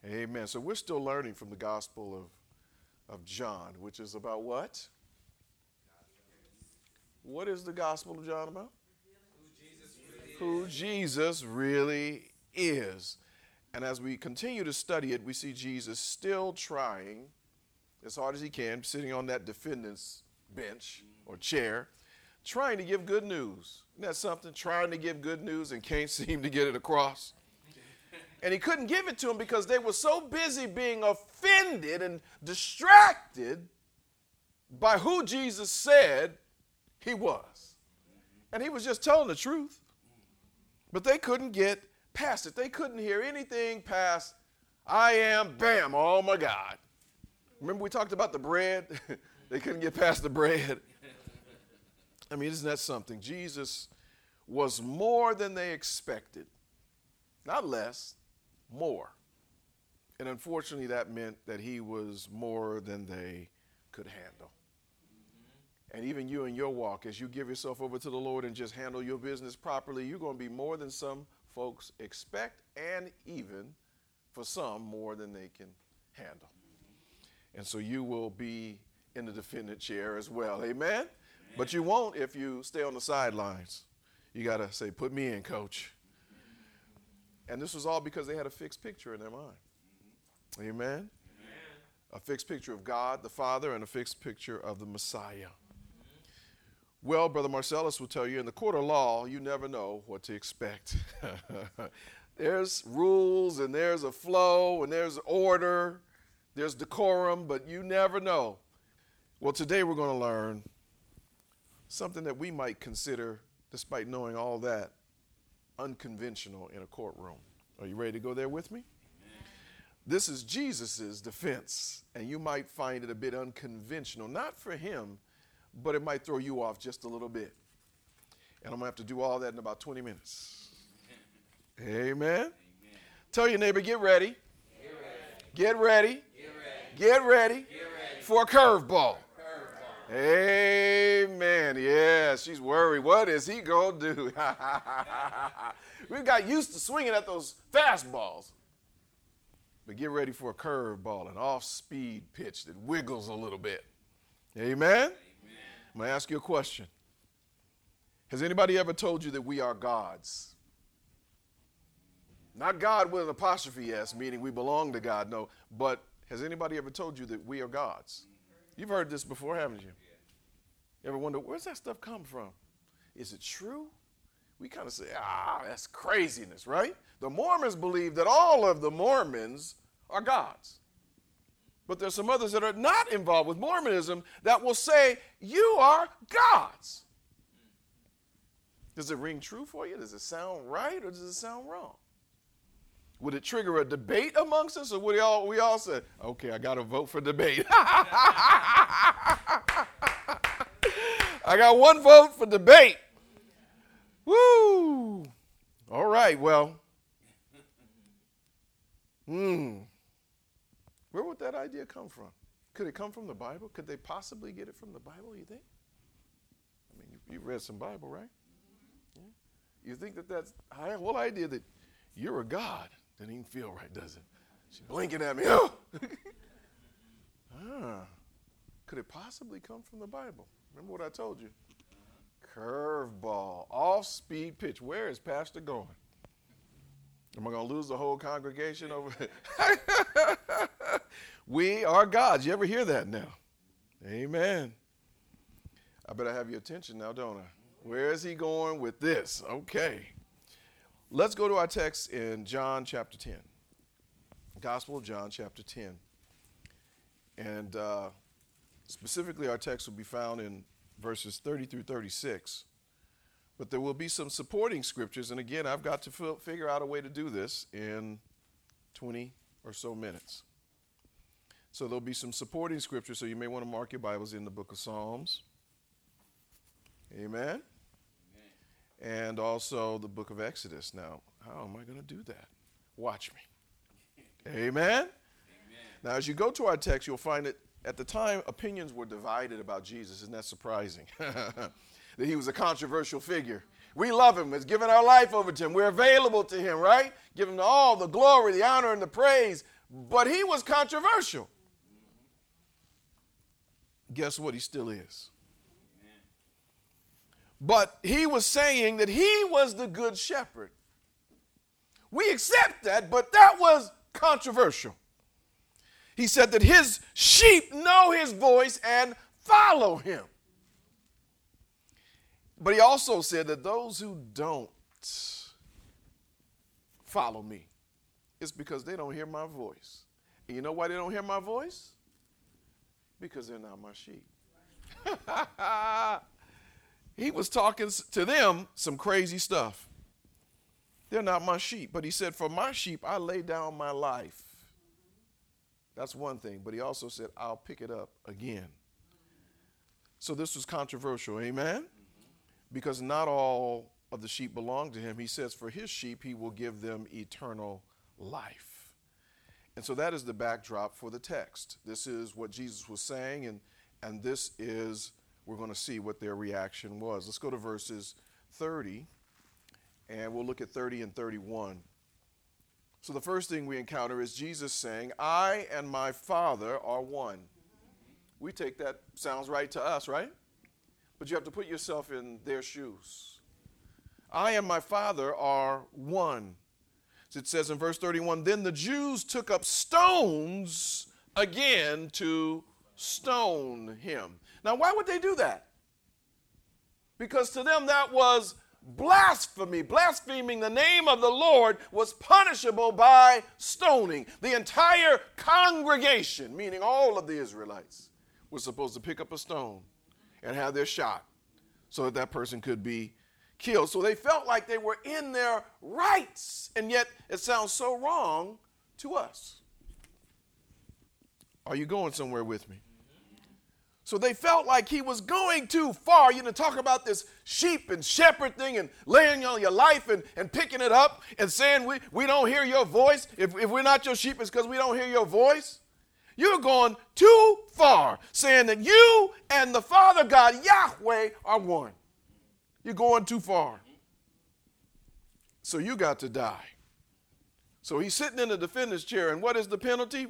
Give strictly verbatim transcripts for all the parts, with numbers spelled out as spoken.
Amen. So we're still learning from the Gospel of, of John, which is about what? What is the Gospel of John about? Who Jesus really, Who Jesus really is. And as we continue to study it, we see Jesus still trying as hard as he can, sitting on that defendant's bench or chair, trying to give good news. Isn't that something? Trying to give good news and can't seem to get it across. And he couldn't give it to him because they were so busy being offended and distracted by who Jesus said he was. And he was just telling the truth. But they couldn't get past it. They couldn't hear anything past, I am, bam, oh my God. Remember we talked about the bread? They couldn't get past the bread. I mean, isn't that something? Jesus was more than they expected. Not less, more. And unfortunately, that meant that he was more than they could handle. And even you in your walk, as you give yourself over to the Lord and just handle your business properly, you're going to be more than some folks expect, and even, for some, more than they can handle. And so you will be in the defendant chair as well. Amen? Amen. But you won't if you stay on the sidelines. You got to say, put me in, coach. And this was all because they had a fixed picture in their mind. Amen? Amen. A fixed picture of God, the Father, and a fixed picture of the Messiah. Well, Brother Marcellus will tell you, in the court of law, you never know what to expect. There's rules, and there's a flow, and there's order, there's decorum, but you never know. Well, today we're going to learn something that we might consider, despite knowing all that, unconventional in a courtroom. Are you ready to go there with me? Amen. This is Jesus's defense, and you might find it a bit unconventional, not for him, but it might throw you off just a little bit. And I'm going to have to do all that in about twenty minutes. Amen. Amen. Tell your neighbor, get ready. Get ready. Get ready. Get ready. Get ready, get ready. For a curveball. Curve Amen. Yeah, she's worried. What is he going to do? We got used to swinging at those fastballs. But get ready for a curveball, an off-speed pitch that wiggles a little bit. Amen? I'm going to ask you a question. Has anybody ever told you that we are gods? Not God with an apostrophe S, meaning we belong to God, no. But has anybody ever told you that we are gods? You've heard this before, haven't you? You ever wonder, where's that stuff come from? Is it true? We kind of say, ah, that's craziness, right? The Mormons believe that all of the Mormons are gods. But there's some others that are not involved with Mormonism that will say, you are gods. Does it ring true for you? Does it sound right or does it sound wrong? Would it trigger a debate amongst us, or would we all, we all say, okay, I got to vote for debate? I got one vote for debate. Woo! All right, well, hmm. Where would that idea come from? Could it come from the Bible? Could they possibly get it from the Bible, you think? I mean, you, you've read some Bible, right? Yeah. You think that that's the whole idea that you're a God? Doesn't even feel right, does it? She's blinking at me. Oh! ah. Could it possibly come from the Bible? Remember what I told you? Curveball, off-speed pitch. Where is Pastor going? Am I going to lose the whole congregation over it? We are gods. You ever hear that now? Amen. I better have your attention now, don't I? Where is he going with this? Okay. Let's go to our text in John chapter ten. Gospel of John chapter ten. And uh, specifically our text will be found in verses thirty through thirty-six. But there will be some supporting scriptures. And again, I've got to f- figure out a way to do this in twenty or so minutes. So there'll be some supporting scriptures. So you may want to mark your Bibles in the book of Psalms. Amen. Amen. And also the book of Exodus. Now, how am I going to do that? Watch me. Amen. Amen. Now, as you go to our text, you'll find that at the time, opinions were divided about Jesus. Isn't that surprising? That he was a controversial figure. We love him. We've given our life over to him. We're available to him, right? Give him all the glory, the honor, and the praise. but he was controversial. Guess what? He still is. But he was saying that he was the good shepherd. We accept that, but that was controversial. He said that his sheep know his voice and follow him. But he also said that those who don't follow me, it's because they don't hear my voice. And you know why they don't hear my voice? Because they're not my sheep. He was talking to them some crazy stuff. They're not my sheep. But he said, for my sheep, I lay down my life. That's one thing. But he also said, I'll pick it up again. So this was controversial. Amen? Because not all of the sheep belong to him. He says, for his sheep, he will give them eternal life. And so that is the backdrop for the text. This is what Jesus was saying, and, and this is, we're going to see what their reaction was. Let's go to verses thirty, and we'll look at thirty and thirty-one. So the first thing we encounter is Jesus saying, I and my Father are one. We take that, sounds right to us, right? But you have to put yourself in their shoes. I and my Father are one. It says in verse thirty-one, then the Jews took up stones again to stone him. Now, why would they do that? Because to them that was blasphemy. Blaspheming the name of the Lord was punishable by stoning. The entire congregation, meaning all of the Israelites, was supposed to pick up a stone and have their shot so that that person could be killed. So they felt like they were in their rights, and yet it sounds so wrong to us. Are you going somewhere with me? So they felt like he was going too far. You know, talk about this sheep and shepherd thing and laying on your life and, and picking it up and saying we, we don't hear your voice. If, if we're not your sheep, it's because we don't hear your voice. You're going too far, saying that you and the Father God, Yahweh, are one. You're going too far. So you got to die. So he's sitting in the defendant's chair, and what is the penalty?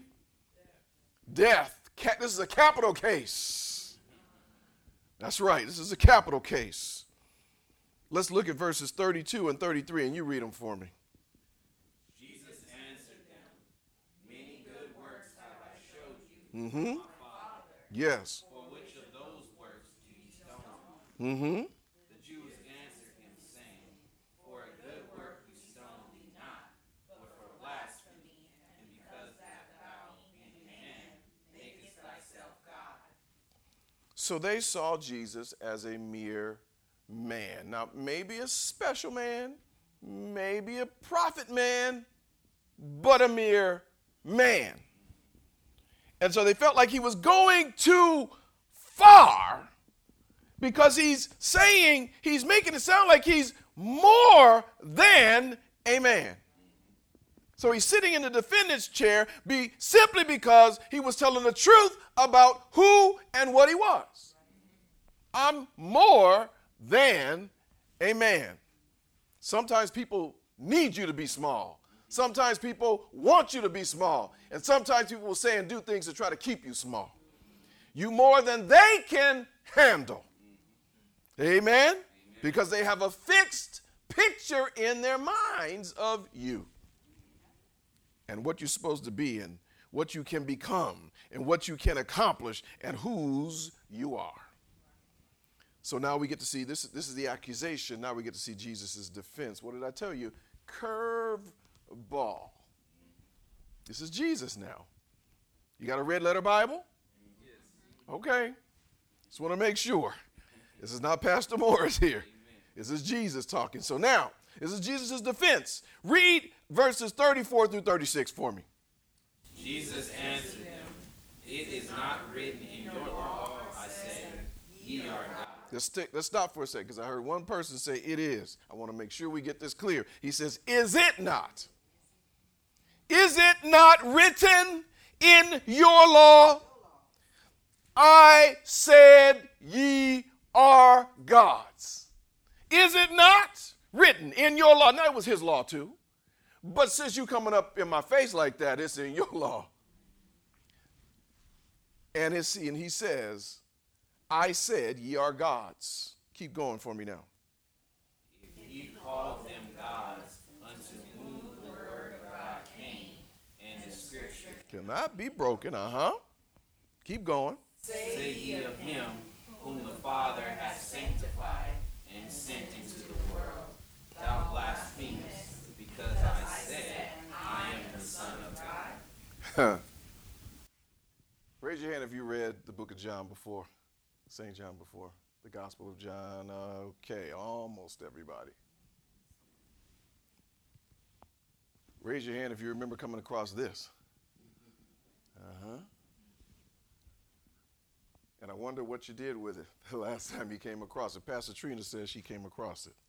Death. Death. This is a capital case. That's right. This is a capital case. Let's look at verses thirty-two and thirty-three, and you read them for me. Jesus answered them, many good works have I showed you, Mm-hmm. my Father. Yes. For which of those works do you stone? Mm-hmm. The Jews answered him, saying, for a good work we stone thee not, but for blasphemy, and because that thou in man makest thyself God. So they saw Jesus as a mere man. Now, maybe a special man, maybe a prophet man, but a mere man. And so they felt like he was going too far because he's saying, he's making it sound like he's more than a man. So he's sitting in the defendant's chair be, simply because he was telling the truth about who and what he was. I'm more than a man. Sometimes people need you to be small. Sometimes people want you to be small. And sometimes people will say and do things to try to keep you small. You more than they can handle. Amen? Amen. Because they have a fixed picture in their minds of you. And what you're supposed to be and what you can become and what you can accomplish and whose you are. So now we get to see, this, this is the accusation. Now we get to see Jesus' defense. What did I tell you? Curve ball. This is Jesus now. You got a red letter Bible? Okay. Just want to make sure. This is not Pastor Morris here. This is Jesus talking. So now, this is Jesus' defense. Read verses thirty-four through thirty-six for me. Jesus answered them, it is not written in your law, I say, ye are God. Let's, stick, let's stop for a second because I heard one person say it is. I want to make sure we get this clear. He says, is it not? Is it not written in your law? I said ye are gods. Is it not written in your law? Now it was his law too. But since you coming up in my face like that, it's in your law. And, his, and he says, I said, ye are gods. Keep going for me now. If ye call them gods, unto whom the word of God came, and the scripture Cannot be broken, uh-huh. Keep going. say ye of him whom the Father hath sanctified and sent into the world, thou blasphemest, because I said, I am the Son of God. Raise your hand if you read the book of John before, Saint John before, the Gospel of John. Okay, almost everybody. Raise your hand if you remember coming across this. Uh-huh. And I wonder what you did with it the last time you came across it. Pastor Trina says she came across it.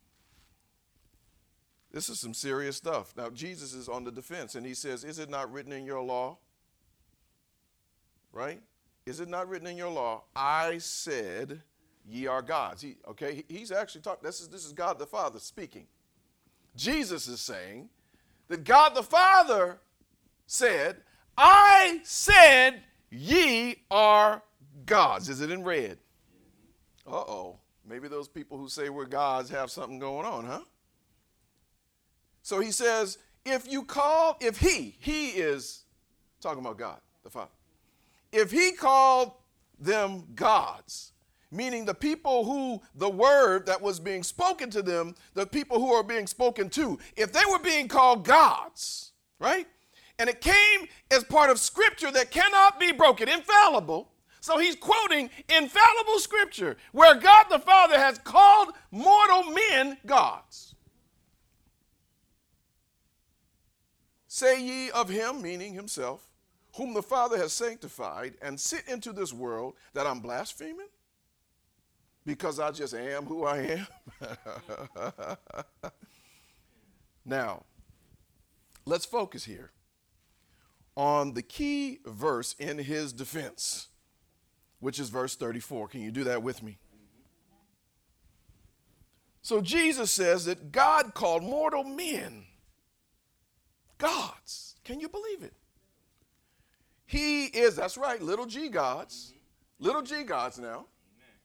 This is some serious stuff. Now, Jesus is on the defense, and he says, is it not written in your law? Right? Is it not written in your law? I said, ye are gods. He, okay, he, he's actually talking. This is, this is God the Father speaking. Jesus is saying that God the Father said, I said, ye are gods. Is it in red? Uh-oh. Maybe those people who say we're gods have something going on, huh? So he says, if you call, if he, he is talking about God, the Father. If he called them gods, meaning the people who the word that was being spoken to them, the people who are being spoken to, if they were being called gods, right? And it came as part of scripture that cannot be broken, infallible. So he's quoting infallible scripture where God the Father has called mortal men gods. Say ye of him, meaning himself, whom the Father has sanctified, and sit into this world, that I'm blaspheming? Because I just am who I am? Now, let's focus here on the key verse in his defense, which is verse thirty-four. Can you do that with me? So Jesus says that God called mortal men gods. Can you believe it? He is, that's right, little g gods. Mm-hmm. Little g gods now. Amen.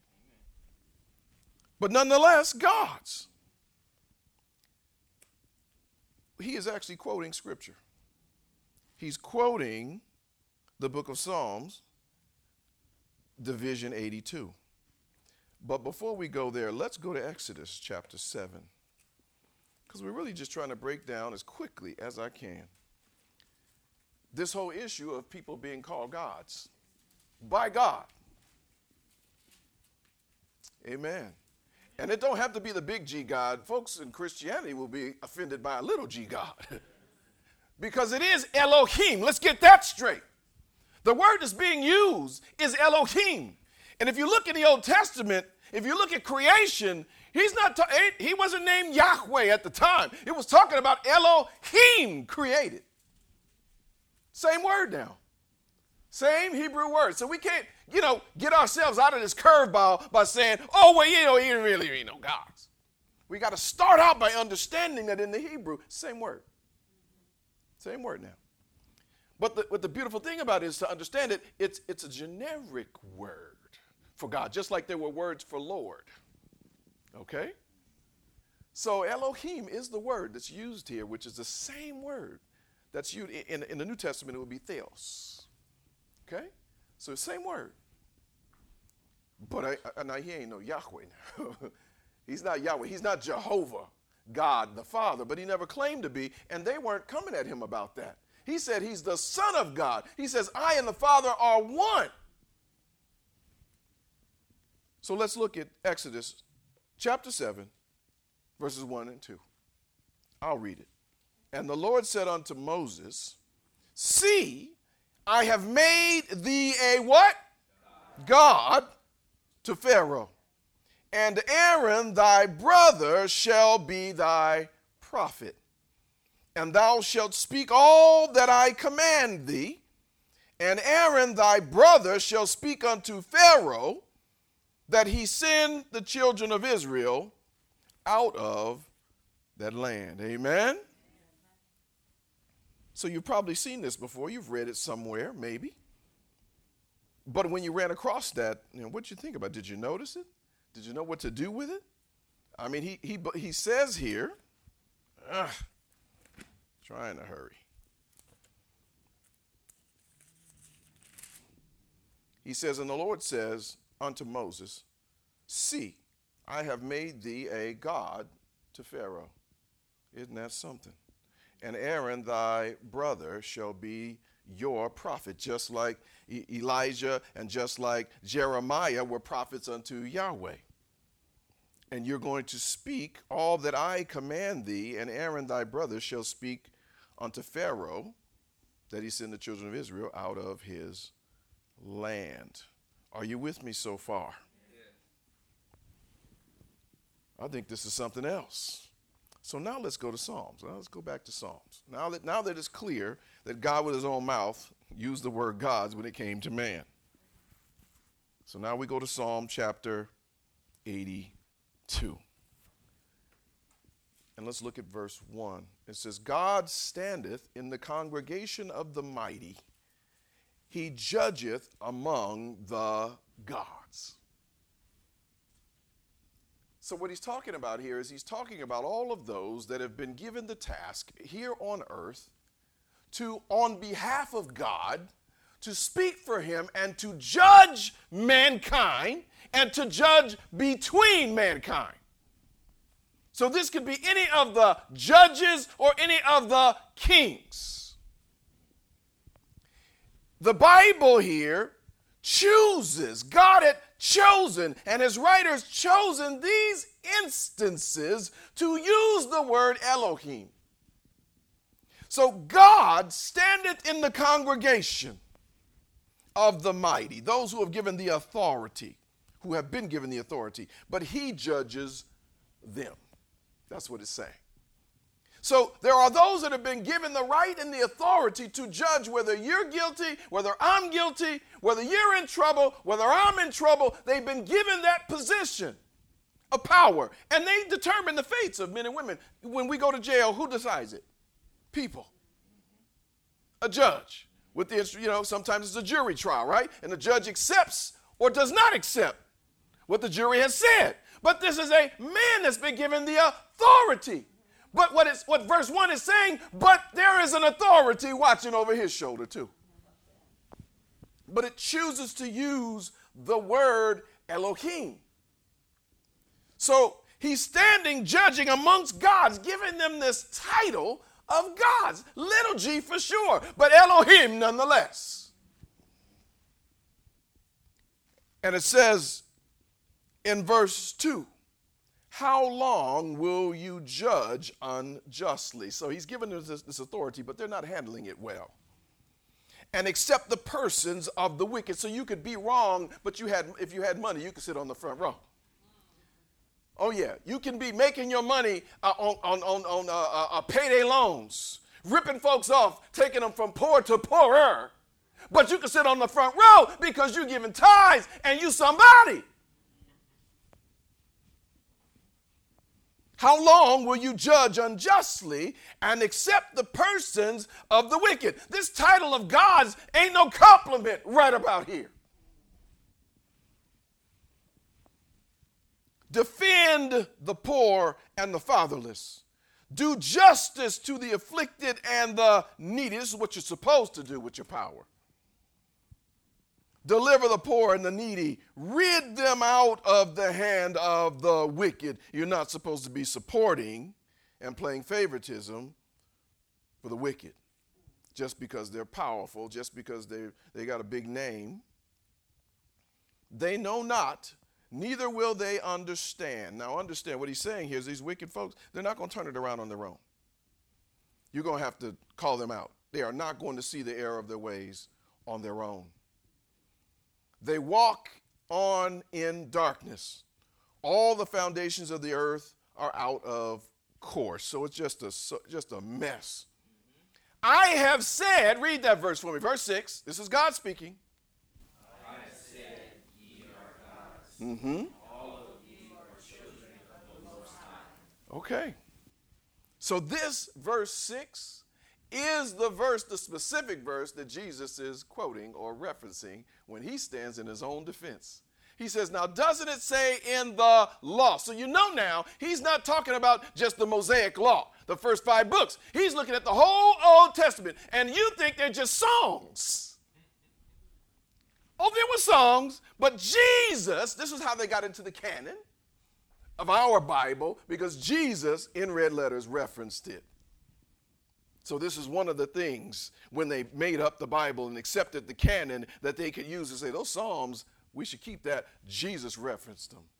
But nonetheless, gods. He is actually quoting scripture. He's quoting the book of Psalms, division eighty-two. But before we go there, let's go to Exodus chapter seven. Because we're really just trying to break down as quickly as I can this whole issue of people being called gods by God. Amen. And it don't have to be the big G God. Folks in Christianity will be offended by a little g God. Because it is Elohim. Let's get that straight. The word that's being used is Elohim. And if you look in the Old Testament, if you look at creation, he's not ta- he wasn't named Yahweh at the time. It was talking about Elohim created. Same word now. Same Hebrew word. So we can't, you know, get ourselves out of this curveball by saying, oh, well, you know, he really ain't no gods. We got to start out by understanding that in the Hebrew, same word. Same word now. But the, what the beautiful thing about it is to understand it, it's, it's a generic word for God, just like there were words for Lord. Okay? So Elohim is the word that's used here, which is the same word that's used in, in the New Testament. It would be theos. Okay? So same word. But I, I, now he ain't no Yahweh now. He's not Yahweh. He's not Jehovah, God the Father, but he never claimed to be, and they weren't coming at him about that. He said he's the Son of God. He says, I and the Father are one. So let's look at Exodus chapter seven, verses one and two. I'll read it. And the Lord said unto Moses, see, I have made thee a what? God, God to Pharaoh. And Aaron thy brother shall be thy prophet. And thou shalt speak all that I command thee. And Aaron thy brother shall speak unto Pharaoh, that he send the children of Israel out of that land. Amen? So you've probably seen this before. You've read it somewhere, maybe. But when you ran across that, you know, what did you think about it? Did you notice it? Did you know what to do with it? I mean, he he he says here, ugh, trying to hurry. He says, and the Lord says unto Moses, see, I have made thee a god to Pharaoh. Isn't that something? And Aaron thy brother shall be your prophet, just like e- Elijah and just like Jeremiah were prophets unto Yahweh. And you're going to speak all that I command thee, and Aaron thy brother shall speak unto Pharaoh, that he send the children of Israel out of his land. Are you with me so far? Yeah. I think this is something else. So now let's go to Psalms. Now let's go back to Psalms. Now that, now that it's clear that God with his own mouth used the word gods when it came to man. So now we go to Psalm chapter eighty-two. And let's look at verse one. It says, God standeth in the congregation of the mighty. He judgeth among the gods. So what he's talking about here is he's talking about all of those that have been given the task here on earth to, on behalf of God, to speak for him and to judge mankind and to judge between mankind. So this could be any of the judges or any of the kings. The Bible here chooses, God had chosen, and his writers chosen these instances to use the word Elohim. So God standeth in the congregation of the mighty, those who have given the authority, who have been given the authority, but he judges them. That's what it's saying. So there are those that have been given the right and the authority to judge whether you're guilty, whether I'm guilty, whether you're in trouble, whether I'm in trouble. They've been given that position of power, and they determine the fates of men and women. When we go to jail, who decides it? People. A judge. With the, you know, sometimes it's a jury trial, right? And the judge accepts or does not accept what the jury has said. But this is a man that's been given the authority. But what, is, what verse one is saying, but there is an authority watching over his shoulder too. But it chooses to use the word Elohim. So he's standing judging amongst gods, giving them this title of gods. Little g for sure, but Elohim nonetheless. And it says in verse two, how long will you judge unjustly? So he's given us this, this authority, but they're not handling it well. And accept the persons of the wicked. So you could be wrong, but you had, if you had money, you could sit on the front row. Oh yeah, you can be making your money uh, on, on, on, on uh, uh, payday loans, ripping folks off, taking them from poor to poorer. But you can sit on the front row because you're giving tithes and you somebody. How long will you judge unjustly and accept the persons of the wicked? This title of God's ain't no compliment right about here. Defend the poor and the fatherless. Do justice to the afflicted and the needy. This is what you're supposed to do with your power. Deliver the poor and the needy. Rid them out of the hand of the wicked. You're not supposed to be supporting and playing favoritism for the wicked just because they're powerful, just because they they got a big name. They know not, neither will they understand. Now understand what he's saying here is these wicked folks, they're not going to turn it around on their own. You're going to have to call them out. They are not going to see the error of their ways on their own. They walk on in darkness. All the foundations of the earth are out of course. So it's just a, so, just a mess. I have said, read that verse for me, verse six. This is God speaking. I have said, ye are gods. Mm-hmm. All of ye are children of the Most High. Okay. So this verse six is the verse, the specific verse that Jesus is quoting or referencing when he stands in his own defense. He says, now, doesn't it say in the law? So you know now, he's not talking about just the Mosaic law, the first five books. He's looking at the whole Old Testament, and you think they're just songs. Oh, there were songs, but Jesus, this is how they got into the canon of our Bible, because Jesus, in red letters, referenced it. So this is one of the things when they made up the Bible and accepted the canon that they could use to say, those Psalms, we should keep that. Jesus referenced them.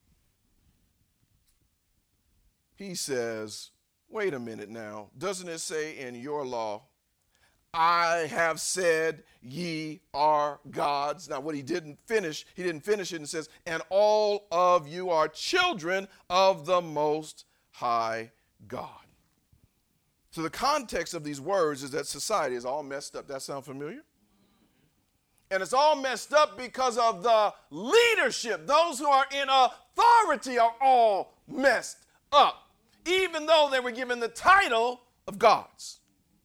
He says, wait a minute now. Doesn't it say in your law, I have said ye are gods? Now what he didn't finish, he didn't finish it and says, and all of you are children of the Most High God. So the context of these words is that society is all messed up. That sound familiar? And it's all messed up because of the leadership. Those who are in authority are all messed up, even though they were given the title of gods.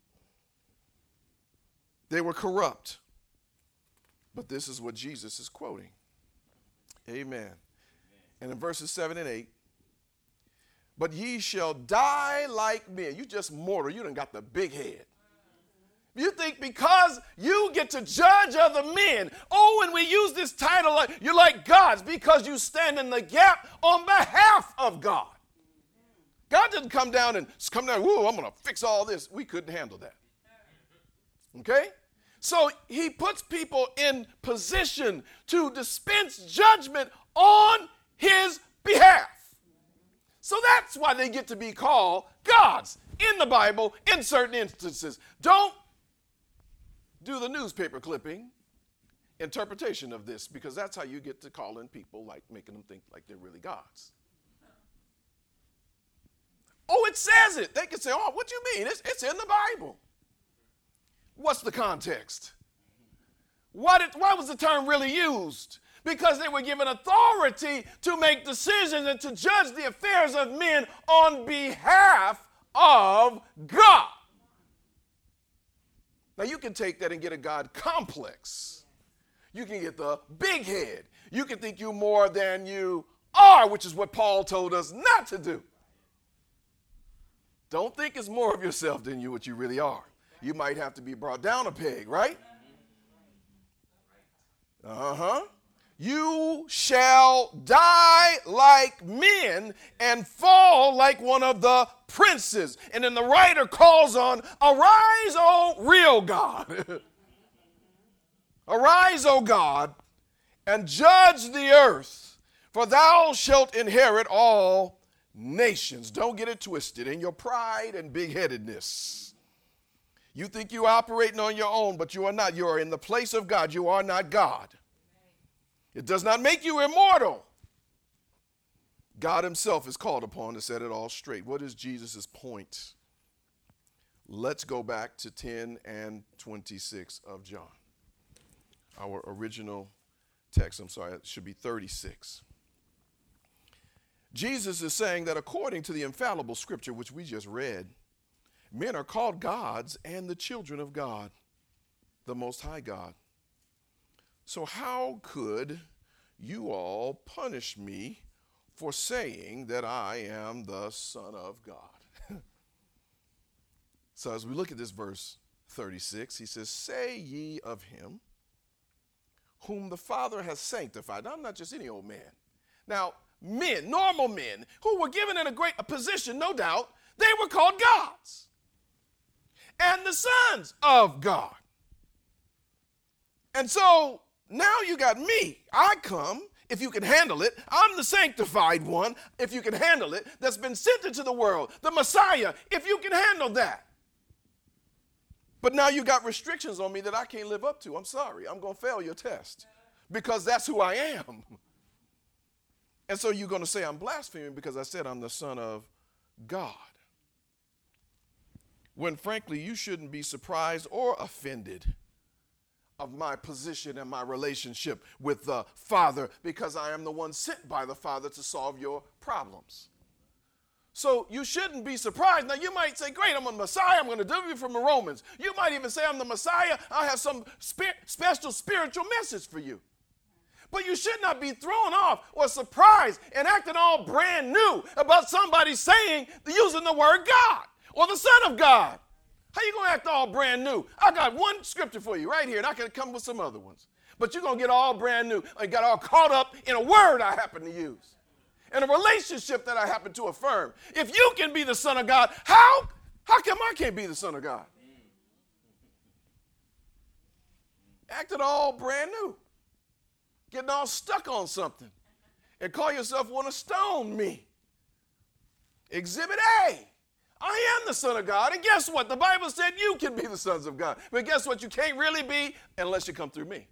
They were corrupt. But this is what Jesus is quoting. Amen. Amen. And in verses seven and eight, but ye shall die like men. You just mortal. You done got the big head. You think because you get to judge other men, oh, and we use this title, like you're like gods because you stand in the gap on behalf of God. God didn't come down and come down, whoa, I'm going to fix all this. We couldn't handle that. Okay? So he puts people in position to dispense judgment on his behalf. So that's why they get to be called gods in the Bible in certain instances. Don't do the newspaper clipping interpretation of this, because that's how you get to calling people, like making them think like they're really gods. Oh, it says it. They can say, oh, what do you mean? It's, it's in the Bible. What's the context? Why, did, why was the term really used? Because they were given authority to make decisions and to judge the affairs of men on behalf of God. Now, you can take that and get a God complex. You can get the big head. You can think you're more than you are, which is what Paul told us not to do. Don't think it's more of yourself than you what you really are. You might have to be brought down a peg, right? Uh-huh. You shall die like men and fall like one of the princes. And then the writer calls on, arise, O real God. Arise, O God, and judge the earth, for thou shalt inherit all nations. Don't get it twisted in your pride and big-headedness. You think you're operating on your own, but you are not. You are in the place of God. You are not God. It does not make you immortal. God himself is called upon to set it all straight. What is Jesus' point? Let's go back to ten and twenty-six of John. Our original text, I'm sorry, it should be thirty-six. Jesus is saying that according to the infallible scripture, which we just read, men are called gods and the children of God, the Most High God. So how could you all punish me for saying that I am the Son of God? So as we look at this verse thirty-six, he says, say ye of him whom the Father has sanctified. Now, I'm not just any old man. Now, men, normal men, who were given in a great a position, no doubt, they were called gods and the sons of God. And so now you got me. I come, if you can handle it. I'm the sanctified one, if you can handle it, that's been sent into the world. The Messiah, if you can handle that. But now you got restrictions on me that I can't live up to. I'm sorry. I'm going to fail your test because that's who I am. And so you're going to say I'm blaspheming because I said I'm the Son of God. When frankly, you shouldn't be surprised or offended of my position and my relationship with the Father, because I am the one sent by the Father to solve your problems. So you shouldn't be surprised. Now you might say, great, I'm a Messiah. I'm going to deliver you from the Romans. You might even say, I'm the Messiah. I have some spe- special spiritual message for you. But you should not be thrown off or surprised and acting all brand new about somebody saying, using the word God or the Son of God. How you going to act all brand new? I got one scripture for you right here, and I can come with some other ones. But you're going to get all brand new and got all caught up in a word I happen to use. And a relationship that I happen to affirm. If you can be the Son of God, how, how come I can't be the Son of God? Acted all brand new. Getting all stuck on something. And call yourself want to stone me. Exhibit A. I am the Son of God. And guess what? The Bible said you can be the sons of God. But guess what? You can't really be unless you come through me.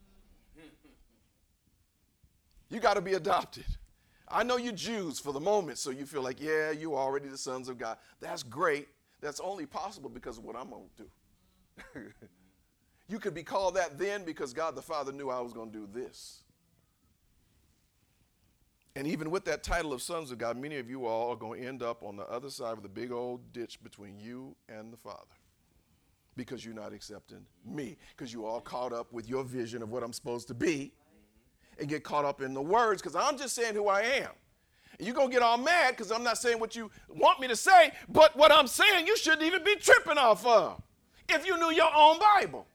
You got to be adopted. I know you Jews for the moment, so you feel like, yeah, you are already the sons of God. That's great. That's only possible because of what I'm going to do. You could be called that then because God the Father knew I was going to do this. And even with that title of sons of God, many of you all are going to end up on the other side of the big old ditch between you and the Father because you're not accepting me, because you're all caught up with your vision of what I'm supposed to be. And get caught up in the words because I'm just saying who I am. And you're going to get all mad because I'm not saying what you want me to say, but what I'm saying you shouldn't even be tripping off of if you knew your own Bible.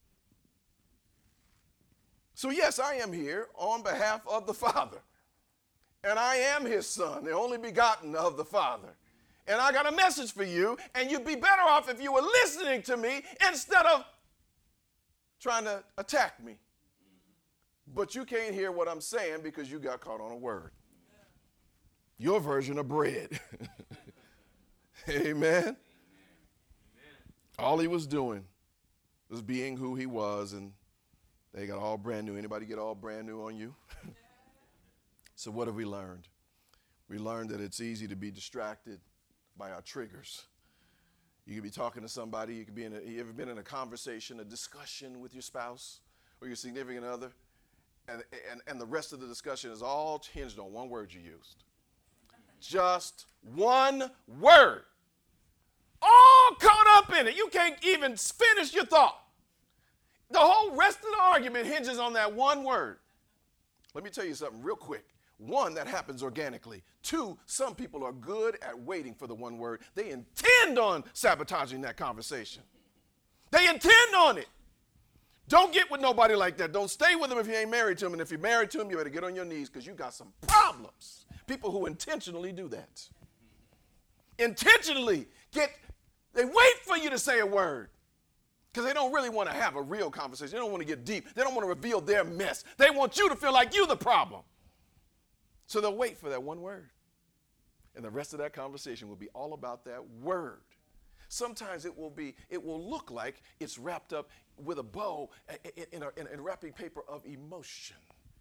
So yes, I am here on behalf of the Father. And I am his son, the only begotten of the Father. And I got a message for you, and you'd be better off if you were listening to me instead of trying to attack me. But you can't hear what I'm saying because you got caught on a word. Your version of bread. Amen. Amen. All he was doing was being who he was, and they got all brand new. Anybody get all brand new on you? So what have we learned? We learned that it's easy to be distracted by our triggers. You could be talking to somebody. You could be in a, you ever been in a conversation, a discussion with your spouse or your significant other? And, and, and the rest of the discussion is all hinged on one word you used. Just one word. All caught up in it. You can't even finish your thought. The whole rest of the argument hinges on that one word. Let me tell you something real quick. One, that happens organically. Two, some people are good at waiting for the one word. They intend on sabotaging that conversation. They intend on it. Don't get with nobody like that. Don't stay with them if you ain't married to them. And if you're married to them, you better get on your knees because you got some problems. People who intentionally do that. Intentionally get, they wait for you to say a word because they don't really want to have a real conversation. They don't want to get deep. They don't want to reveal their mess. They want you to feel like you're the problem. So they'll wait for that one word. And the rest of that conversation will be all about that word. Sometimes it will be, it will look like it's wrapped up with a bow in a, in a wrapping paper of emotion.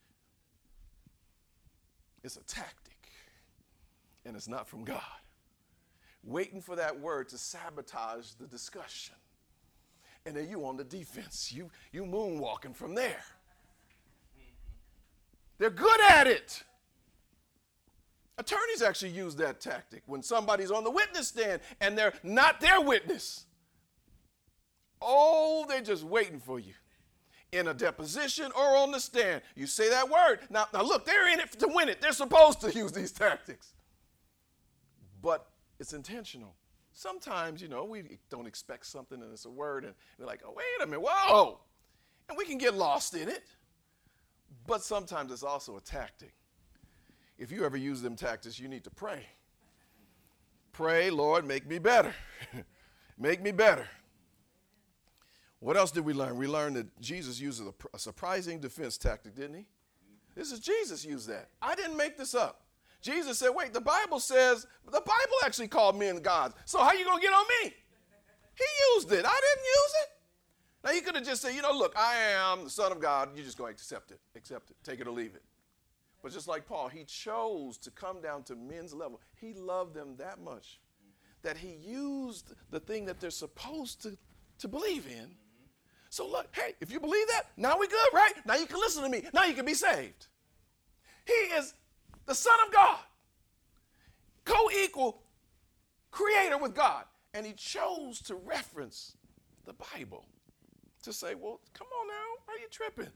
It's a tactic, and it's not from God. Waiting for that word to sabotage the discussion. And then you on the defense. You, you moonwalking from there. They're good at it. Attorneys actually use that tactic when somebody's on the witness stand and they're not their witness. Oh, they're just waiting for you in a deposition or on the stand. You say that word. Now, now look, they're in it to win it. They're supposed to use these tactics. But it's intentional. Sometimes, you know, we don't expect something and it's a word and we're like, oh, wait a minute, whoa. And we can get lost in it. But sometimes it's also a tactic. If you ever use them tactics, you need to pray. Pray, Lord, make me better. Make me better. What else did we learn? We learned that Jesus uses a, a surprising defense tactic, didn't he? This is Jesus used that. I didn't make this up. Jesus said, wait, the Bible says, the Bible actually called men gods. So how you going to get on me? He used it. I didn't use it. Now he could have just said, you know, look, I am the Son of God. You're just going to accept it. Accept it. Take it or leave it. But just like Paul, he chose to come down to men's level. He loved them that much that he used the thing that they're supposed to, to believe in. So look, hey, if you believe that, now we good, right? Now you can listen to me. Now you can be saved. He is the Son of God, co-equal creator with God. And he chose to reference the Bible to say, well, come on now, why are you tripping?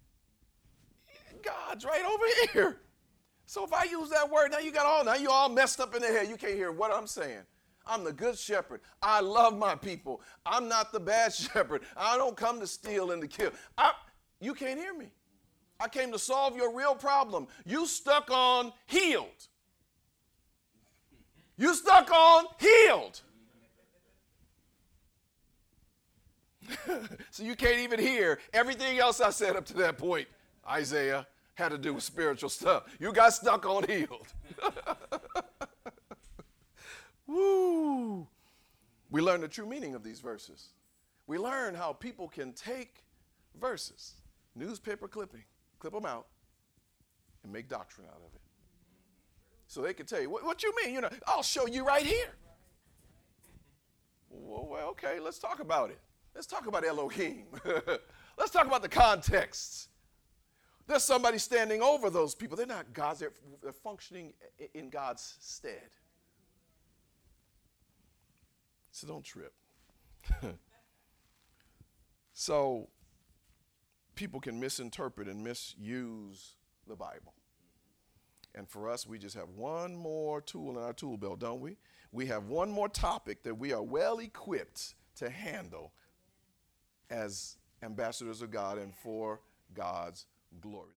God's right over here. So if I use that word, now you got all, now you all messed up in the head. You can't hear what I'm saying. I'm the good shepherd. I love my people. I'm not the bad shepherd. I don't come to steal and to kill. I, you can't hear me. I came to solve your real problem. You stuck on healed. You stuck on healed. So you can't even hear everything else I said up to that point. Isaiah had to do with spiritual stuff. You got stuck on healed. Woo. We learn the true meaning of these verses. We learn how people can take verses, newspaper clipping, clip them out, and make doctrine out of it. So they can tell you, what, what you mean? You know, I'll show you right here. Well, well, okay, let's talk about it. Let's talk about Elohim. Let's talk about the context. There's somebody standing over those people. They're not gods. They're, they're functioning in God's stead. So don't trip. So people can misinterpret and misuse the Bible. And for us, we just have one more tool in our tool belt, don't we? We have one more topic that we are well equipped to handle as ambassadors of God and for God's glory.